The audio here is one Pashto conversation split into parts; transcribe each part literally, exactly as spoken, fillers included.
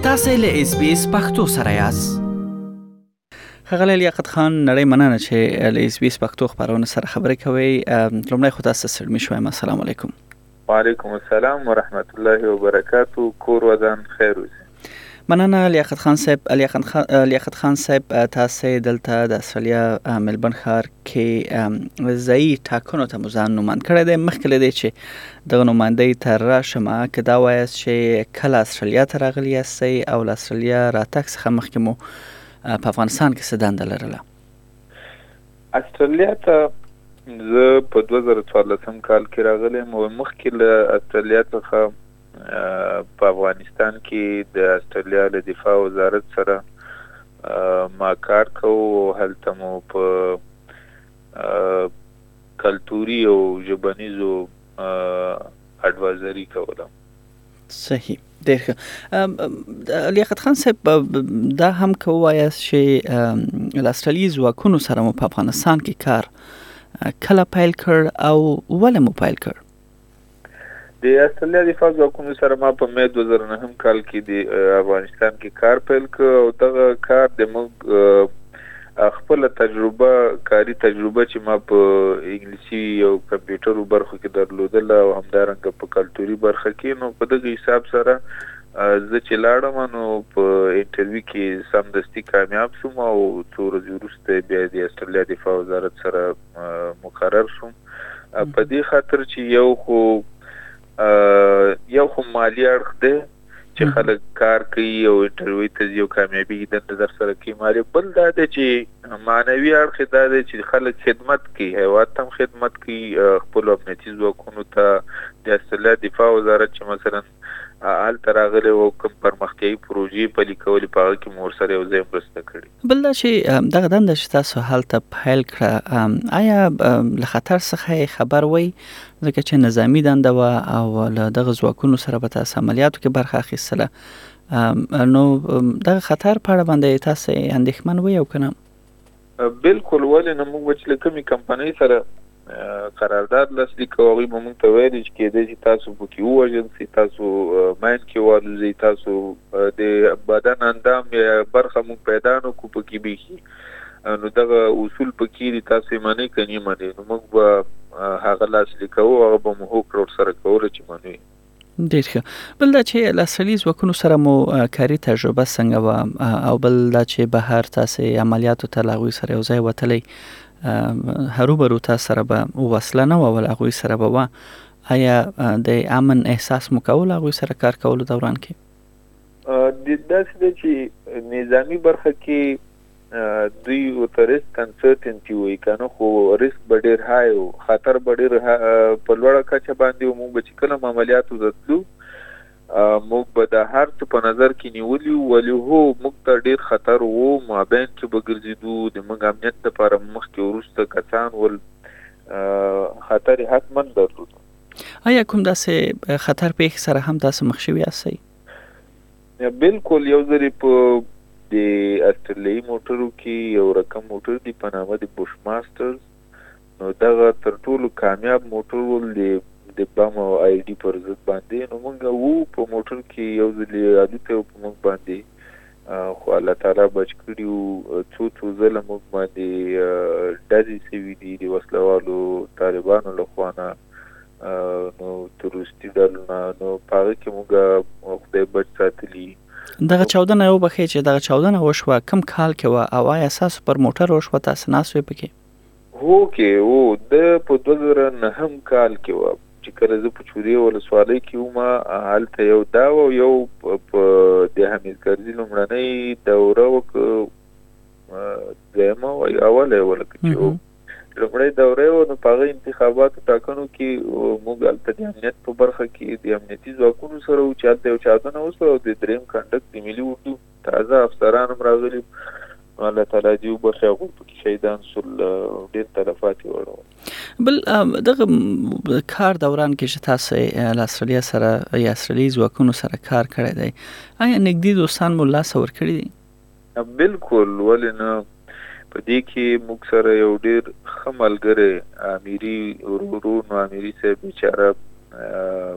تاسو له اس بي اس پښتو سره یاست. ښاغلی لیاقت خان، نړۍ مننه چې له اس بي اس پښتو خبرونه سره خبرې کوي. لومړی خو تاسو سلامي شوم. السلام علیکم. وعلیکم السلام ورحمت الله وبرکاتو. کور ودان خیر اوسئ. مننه لیاقت خان صاحب. لیاقت خان لیاقت خان صاحب تاسو دلته د استرالیا ملبن ښار کې ځایي ټاکنو ته مو ځان نوماند کړی دی. مخکې له دې چې دغه نوماندۍ ته راشم، که دا وایاست چې کله استرالیا ته راغلي یاستئ او له استرالیا راتګ څخه مخکې مو په افغانستان کې څه دنده لرله؟ استرالیا ته زه په دوه زره څوارلسم کال کې راغلم او مخکې له استرالیا څخه په افغانستان کې د استرالیا له دفاع وزارت سره ما کار کوو. هلته مو په کلتوري او ژبنیزو اډوایزري کوله. صحیح، ډېر ښه. لیاقت خان صاحب، دا هم که ووایاست چې له استرالیایي ځواکونو سره مو په افغانستان کې کار کله پیل کړ او ولې مو پیل کړ؟ د استرالیا دفاع ځواکونو سره ما په مې دوه زره نهم کال کې د افغانستان کې کار پیل کړ او دغه کار د موږ خپل تجربه کاری تجربه چې ما په انګلیسي او کمپیوټر برخو کې درلودل او همدارنګه په کلتوري برخه کې، نو په دغه حساب سره زه چې لاړم نو په انټرویو کې سمدستي کامیاب شوم او څو ورځې وروسته بیا د استرالیا دفاع وزارت سره مقرر شوم. په دې خاطر چې یو خو یو خو مالی اړخ دی چې خلک کار کوي او انټرویو ته یو کامیابی دنده در سره کوي. مالی بل دا دی چې معنوي اړخ دا دی چې خلک خدمت کوي، هیواد ته هم خدمت کوي، خپل امنیتي ځواکونو ته د استرالیا دفاع وزارت چې مثلا هلته راغلی او کوم پرمختیایي پروژې پلي کولې په هغه کې مو ورسره یو ځای مرسته کړې. بل دا چې دغه دنده چې تاسو هلته پیل کړه، آیا له خطر څخه خبر وئ؟ ځکه چې نظامي دنده وه او له دغه ځواکونو سره به تاسو عملیاتو کې برخه اخیستله، نو دغه خطر په اړه باندې تاسو اندېښمن وئ او که نه؟ بالکل. ولې نه، موږ چې له کومې کمپنۍ سره قرارداد لاسلیک کوو، هغوی به موږ ته ویلي چې کېدای شي تاسو پکې ووژل شئ، تاسو ماین کې والوځئ، تاسو د بدن اندام یا برخه موږ پیدا نه کړو پکې بیخي، نو دغه اصول پکې دي، تاسو یې منئ که نه منئ. نو موږ به هغه لاسلیک کوو، هغه به مو هوکړه ورسره کوله چې منئ. ډېر ښه. بل دا چې له استرالیایي ځواکونو سره مو کاري تجربه څنګه وه؟ او بل دا چې بهر تاسو عملیاتو ته له هغوی سره یو ځای وتلی، هروبرو تاسو سره به وسله نه وه ول هغوی سره به وه، آیا د امن احساس مو کول هغوی سره کار کولو دوران کې؟ داسې دی چې نظامي برخه کې دوی ورته ریسک انسرټنټي وایي، که نه خو ریسک به ډېر های و، خطر به ډېر په لوړه کچه باندې و. موږ به چې کله عملیاتو ته تلو، موږ به د هر څه په نظر کې نیولي وو، ولې هو موږ ته ډېر خطر و، مابین کې به ګرځېدو، د موږ امنیت لپاره مخکې وروسته کسان ول، خطر یې حتما درلود. آیا کوم داسې خطر پیښې سره هم تاسو مخ شوي یاستئ؟ بالکل. یو ځلې په د استرالیایي موټرو کې یو رقم موټر دی په نامه د بوش ماسټرز، نو دغه تر ټولو کامیاب موټر ول د د بم او آی ډي پر ضد باندې. نو موږ وو په موټر کې یو ځلې الوتې په موږ باندې، خو الله تعالی بچ کړي وو. څو څو ځله موږ باندې ډزې شوي دي د وسلوالو طالبانو له خوا نه، نو تروریستي ډلو نه، نو په هغه کې موږ خدای بچ ساتلي. دغه چاودنه وبښئ چې دغه چاودنه وشوه کوم کال کې وه او آیا ستاسو پر موټر وشوه، تاسو ناست وئ پکې؟ هو کې و، د په دوه زره نهم کال کې وه چې کله زه په چورې ولسوالۍ کې وم. هلته یو دا و، یو په د حمید کرزي لومړنۍ دوره وه، دویمه وه یا اوله یې ولکه چې و لومړۍ دوره وه، نو په هغه انتخاباتو ټاکنو کې موږ هلته د امنیت په برخه کې د امنیتي ځواکونو سره وو چې هلته یو چاودنه وشوه او د درېیم کنډک د ملي اردو تازه افسران هم راغلي، الله تعالی دې وبخښي، هغوی پکې شهیدان شول، ډېر تلفات یې واړول. بل دغه کار دوران کې چې تاسو له استرالیا سره یا استرالیایي ځواکونو سره کار کړی دی، آیا نږدې دوستان مو لاسه ورکړي دي؟ بالکل. ولې نه، په دې کې موږ سره یو ډېر ښه ملګری اميري ورور، نو اميري صاحب بیچاره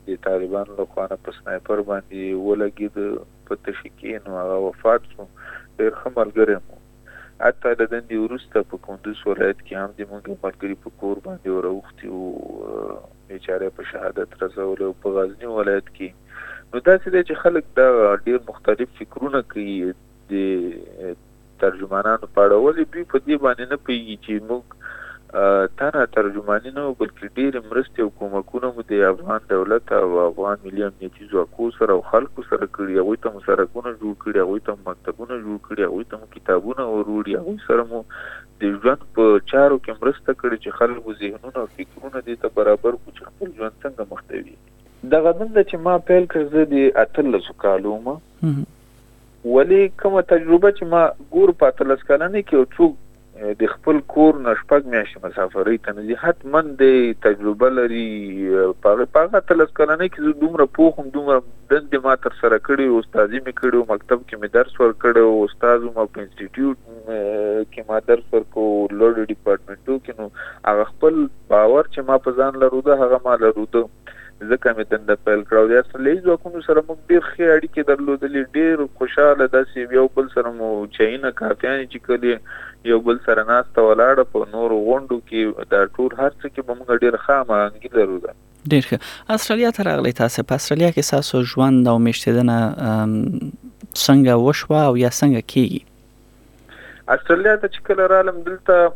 د طالبانو له خوا نه په سنایپر باندې ولګېد په تشي کې، نو هغه وفات شو. ډېر ښه ملګری مو. حتی د دندې وروسته په کندوز ولایت کې هم زموږ ملګري په کور باندې وراوښتي وو، بیچاره په شهادت رسولی. په غزني ولایت کې نو داسې دی چې خلک دا ډېر مختلف فکرونه کوي د ترجمانانو په اړه. ولې دوی په دې باندې نه پوهېږي چې موږ تنها ترجماني نه وو، بلکې ډېرې مرستې او کومکونه مو د افغان دولت او افغان ملي امنیتي ځواکو سره او خلکو سره کړي. هغوی ته مو سړکونه جوړ کړي، هغوی ته مو مکتبونه جوړ کړي، هغوی ته مو کتابونه وروړي، هغوی سره مو د ژوند په چارو کې مرسته کړې چې خلکو ذهنونه او فکرونه دې ته برابر کړو چې خپل ژوند څنګه مخ ته وي. دغه دنده چې ما پیل کړ زه د اتلسو کالو وم. ولې کومه تجربه چې ما ګور په اتلس کلنۍ کې یو څوک د خپل کور نه شپږ میاشتې مسافرۍ ته نه ځي، حتما د تجربه لري. په هغه اتلس کلنۍ کې زه دومره پوخ وم، دومره دندې ما تر سره کړي، استادي مې کړي وو، مکتب کې مې درس ورکړی وو، استاد وم په انسټیټیوټ کې ما درس ورکړو، لوړو ډیپارټمنټو کې. نو هغه خپل باور چې ما په ځان لروده هغه ما لروده، ځکه مې دنده پیل کړه. د استرالیایي ځواکونو سره موږ ډېر ښې اړیکې درلودلې، ډېر خوشحاله، داسې یو بل سره مو چایونه کافیانې چې کلي یو بل سره ناسته ولاړه په نورو غونډو کې، دا ټول هر څه کې به موږ ډېر ښه هماهنګي لرو. ډېر ښه. استرالیا ته راغلی تاسې، په استرالیا کې ستاسو ژوند او میشتېدنه څنګه وشوه او یا څنګه کېږي؟ استرالیا ته چې کله رالم دلته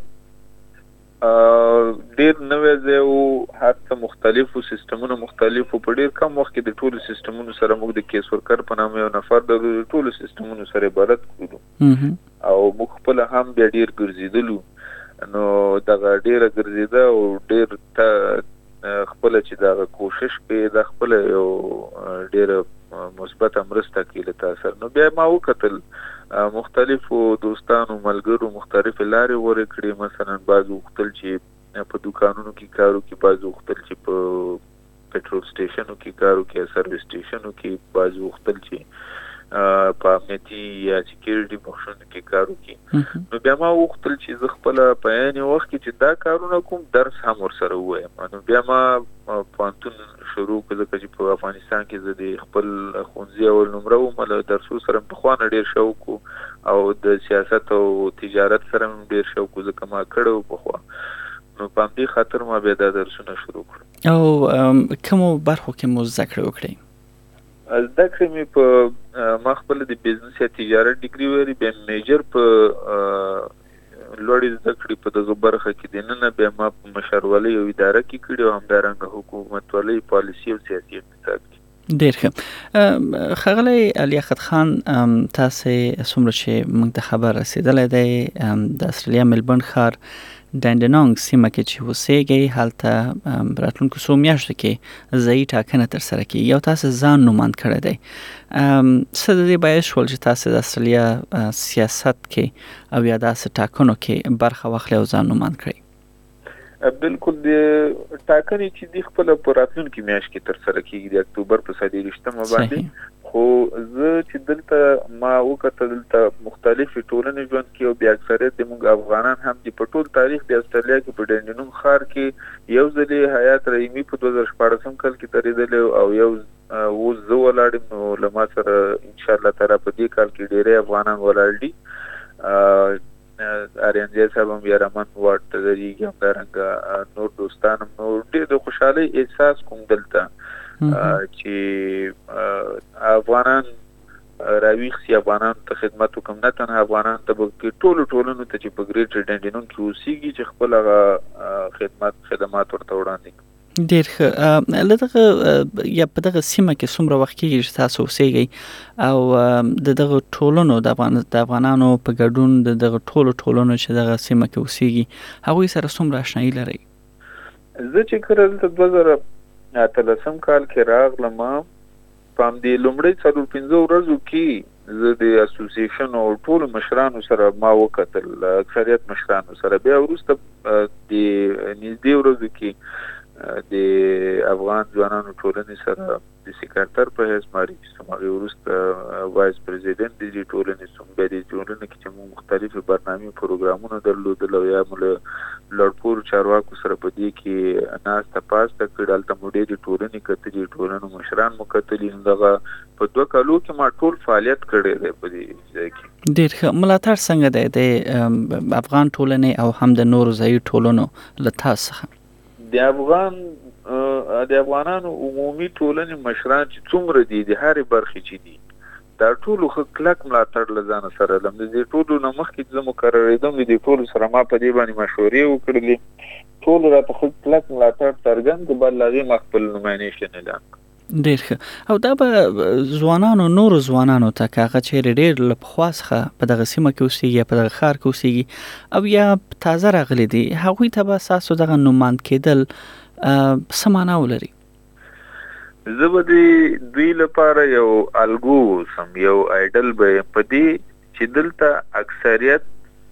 ډېر نوی ځای و، هر څه مختلف و، سیستمونه مختلف و. په ډېر کم وخت کې د ټولو سیستمونو سره موږ د کیس ورکر په نامه یو نفر درلود، د ټولو سیستمونو سره بلد کړو او موږ خپله هم بیا ډېر ګرځېدلو. نو دغه ډېره ګرځېده او ډېر ته خپله چې دغه کوشش کوي دا خپله یو ډېره مثبته مرسته کوي له تا سره. نو بیا ما وکتل مختلفو دوستانو ملګرو مختلفې لارې غوره کړي. مثلا بعض غوښتل چې په دوکانونو کې کار وکړي، بعض غوښتل چې په پټرول سټیشنو کې کار وکړي، سروس سټیشنو کې، بعض غوښتل چې په امنیتي یا سکیورټي بخشونو کې کار وکړي. نو بیا ما وغوښتل چې زه خپله په عین وخت کې چې دا کارونه کوم درس هم ورسره ووایم. نو بیا ما پوهنتون شروع کړ، ځکه چې په افغانستان کې زه د خپل ښوونځي اول نمره وم، له درسو سره مې پخوا نه ډېر شوق و او د سیاست او تجارت سره مې ډېر شوق و، ځکه ما کړی و پخوا. نو په همدې خاطر ما بیا دا درسونه شروع کړل. او کومو برخو کې مو زده کړې وکړئ؟ زده کړې مې په ما خپله د بزنس یا تجارت ډیګري ویلې، بیا میجر په لوړې زده کړې په دغه برخه کې دننه، بیا ما په مشرولۍ او اداره کې کړي او همدارنګه حکومتولۍ، پالیسي او سیاسي اقتصاد کې. ډېر ښه. ښاغلی لیاقت خان، تاسې څومره چې موږ ته خبر رسېدلی دی د استرالیا ملبورن ښار ډنډنانګ سیمه کې چې اوسېږئ، هلته راتلونکو څو میاشتو کې ځایي ټاکنه ترسره کېږي او تاسې ځان نوماند کړی دی. څه د دې باعث شول چې تاسې د استرالیا سیاست کې او یا داسې ټاکنو کې برخه واخلئ او ځان نوماند کړئ؟ بالکل. د ټاکنې چې دی خپله په راتلونکي میاشت کې ترسره کېږي د اکتوبر په څلېرویشتمه باندې. خو زه چې دلته ما وکتل دلته مختلفې ټولنې ژوند کوي او بیا اکثریت د موږ افغانان هم دي. په ټول تاریخ د استرالیا کې په ډنډنانګ ښار کې یو ځلې حیات رحیمي په دوه زره شپاړسم کال کې درېدلی او یو اوس زه ولاړ یم. نو له ما سره انشاءالله تعالی په دې کال کې ډېری افغانان ولاړ دي. آریانجی صاحب هم یارمان واټ ته درېږي، همدارنګه نور دوستان هم. نو ډېر د خوشحالۍ احساس کوم دلته چې افغانان راویښ سي، افغانانو ته خدمت وکړم، نه تنها افغانانو ته بلکې ټولو ټولنو ته چې په ګریټر ډنډنانګ کې اوسېږي چې خپل هغه خدمت خدمات ورته وړاندې کړي. ډېر ښه. له دغه یا په دغه سیمه کې څومره وخت کېږي چې تاسو اوسېږئ او د دغه ټولنو د افغان د افغانانو په ګډون د دغه ټولو ټولنو چې دغه سیمه کې اوسېږي هغوی سره څومره اشنایي لرئ؟ زه چې کله دلته دوه زره اتلسم کال کې راغلم، په همدې لومړۍ څلور پنځه ورځو کې زه د اسوسییشن او ټولو مشرانو سره ما وکتل، اکثریت مشرانو سره. بیا وروسته د نږدې ورځو کې د افغان ځوانانو ټولنې سره د سکرټر په حیث معرفي شوم، هغې وروسته وایس پرزیدنټ د دې ټولنې شوم. بیا دې ټولنې کې چې موږ مختلف مختلفې برنامې پروګرامونه درلودل او یا مو له لوړپوړو چارواکو سره په دې کې ناسته پاسته کړې. هلته مو ډېرې ټولنې کتلې، ټولنو مشران مو کتلي. نو دغه په دوه کالو کې ما ټول فعالیت کړی دی په دې ځای کې. ډېر ښه. ملاتړ څنګه دی د افغان ټولنې او هم د نورو ځایي ټولنو له تاسو څخه؟ د افغان د افغانانو عمومي ټولنې مشران چې څومره دي د هرې برخې چې دي دا ټولو ښه کلک ملاتړ له ځانه سره لرم. د دې ټولو نه مخکې چې زه مقررېدم د دې ټولو سره ما په دې باندې مشورې وکړلې. ټولو راته ښه کلک ملاتړ څرګند کړ، بل له هغې ما خپل نماینشن اعلان کړ. ډېر ښه. او دا به ځوانانو نورو ځوانانو ته که هغه چیرې ډېر له پخوا څخه په دغه سیمه کې اوسېږي یا په دغه ښار کې اوسېږي او یا تازه راغلي دي، هغوی ته به ستاسو دغه نوماند کېدل څه معنا ولري؟ زه به د دوی لپاره یو الګو اوسم، یو آیډل به یم په دې چې دلته اکثریت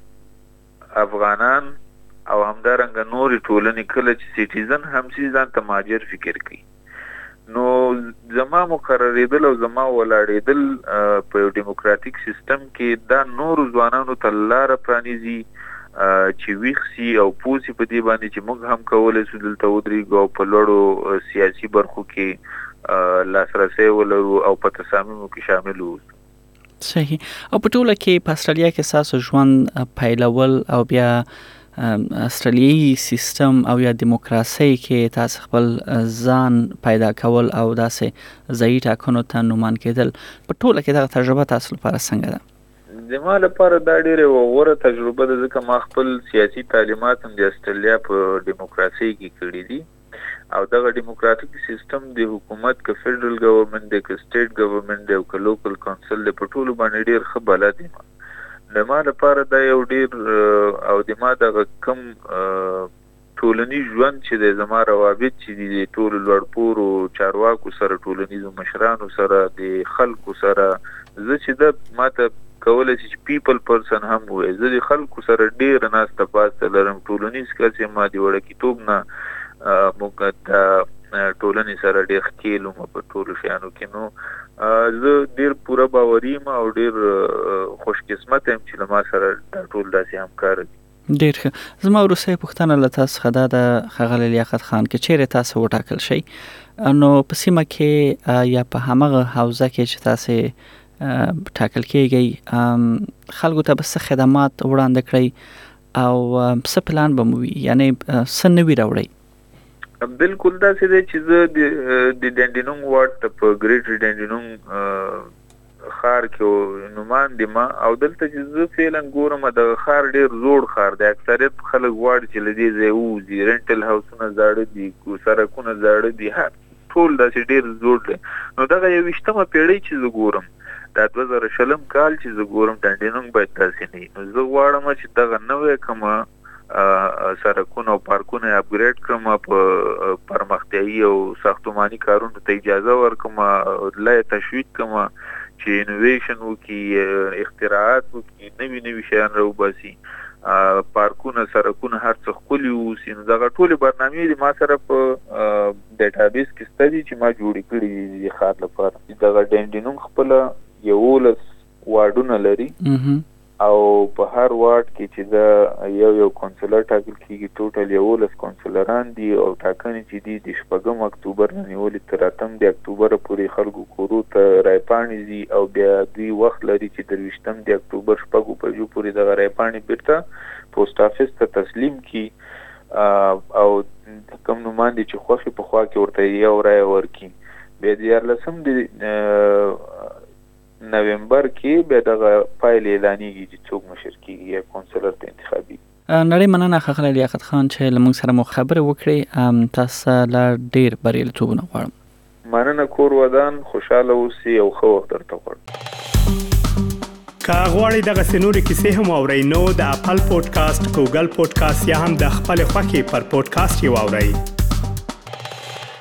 افغانان او همدارنګه نورې ټولنې کله چې سیټیزن هم شي ځان ته مهاجر فکر کوي. نو زما مقررېدل او زما ولاړېدل په یو ډیموکراتیک سیستم کې دا نورو ځوانانو ته لاره پرانیزي چې ویښ سي او پوه سي په دې باندې چې موږ هم کولی شو دلته ودرېږو او په لوړو سیاسي برخو کې لاسرسی ولرو او په تصامیمو کې شامل اوسو. صحیح. او په ټوله کې په استرالیا کې ستاسو ژوند پیلول او بیا استرالیایي سیستم او یا دیموکراسۍ کې تاسو خپل ځان پیدا کول او داسې ځایي ټاکنو ته نومان کېدل، په ټوله کې دغه تجربه تاسو لپاره څنګه ده؟ زما لپاره دا ډېره غوره تجربه ده، ځکه ما خپل سیاسي تعلیمات هم د استرالیا په ډیموکراسۍ کې کړي دي او دغه ډیموکراتیک سیستم د حکومت که فیډرل ګورنمنت دی که سټیټ ګورنمنت دی او که لوکل کونسل دی په ټولو باندې ډېر ښه بلد یم. د ما لپاره دا یو ډېر او د ما دغه کم ټولنیز ژوند چې دی، زما روابط چې دي د ټولو لوړپوړو چارواکو سره، ټولنیزو مشرانو سره، د خلکو سره، زه چې ده ما ته کولی شي چې پیپل پرسن هم ووایي. زه د خلکو سره ډېره ناسته پاسته لرم، ټولنیز کس یم. ما د وړکیتوب نه موږ د ټولنې سره ډېر ښکېل وم په ټولو شیانو کې. نو زه ډېر پوره باوري یم او ډېر خوش قسمت یم چې له ما سره دا ټول داسې همکاره دي. ډېر ښه. زما وروستۍ پوښتنه له تاسو څخه دا ده ښاغلی لیاقت خان، که چیرې تاسو وټاکل شئ نو په سیمه کې یا په همغه حوزه کې چې تاسې ټاکل کېږئ خلکو ته به څه خدمات وړاندې کړئ او څه پلان به مو وي، یعنې څه نوي راوړئ؟ بالکل داسې دی چې زه د ډینډینونګ واټ ته په ګریټر ډینډینونګ ښار کې نوماند یم او دلته چې زه فعلا ګورم دغه ښار ډېر زوړ ښار دی. اکثریت خلک غواړي چې له دې ځای ووځي. رینټل هاوسونه زاړه دي، سړکونه زاړه دي، ټول داسې ډېر زوړ دی. نو دغه یوویشتمه پیړۍ چې زه ګورم، دا دوه زره شلم کال چې زه ګورم، ډینډینونګ باید داسې نه وي. نو زه غواړم چې دغه نوی کومه سړکونه او پارکونه اپګریډ کړم، په پرمختیایي او ساختماني کارونو ته اجازه ورکړم، لا یې تشویق کړم چې انوویشن وکړي، اختراعات وکړي، نوي نوي شیان راوباسي، پارکونه سړکونه هر څه ښکلي واوسي. نو دغه ټولې برنامې دي ما سره په ډیټابیس کې شته دي چې ما جوړې کړي دي د ښار لپاره. دغه ډینډینونګ خپله یولس واډونه لري او په هر واډ کې چې دا یو یو کونسلر ټاکل کېږي. ټوټل یولس کونسلران دي او ټاکنې چې دي د شپږم اکتوبر نه نیولې تر اتم د اکتوبر پورې خلکو کورو ته رایپاڼې ځي او بیا دوی وخت لري چې درویشتم د اکتوبر شپږو بجو پورې دغه رایپاڼې بیرته پوسټ افیس ته تسلیم کړي او کوم نوماندې چې خوښې په خوا کې ورته یو رایه ورکړي. بیا دیارلسم د نومبر کې بیا دغه پایلې اعلانېږي چې څوک مشر کېږي یا کونسلر ته انتخابي. نړۍ مننه ښاغلی لیاقت خان چې له موږ سره مو خبرې وکړې. تاسو لا ډېر بریالیتوبونه غواړم. مننه. کور ودان، خوشحاله اوسئ او ښه وخت درته غواړم. که غواړئ دغسې نورې کیسې هم واورئ نو د اپل پودکاسټ، ګوګل پودکاسټ یا هم د خپلې خوښې پر پودکاسټ یې واورئ.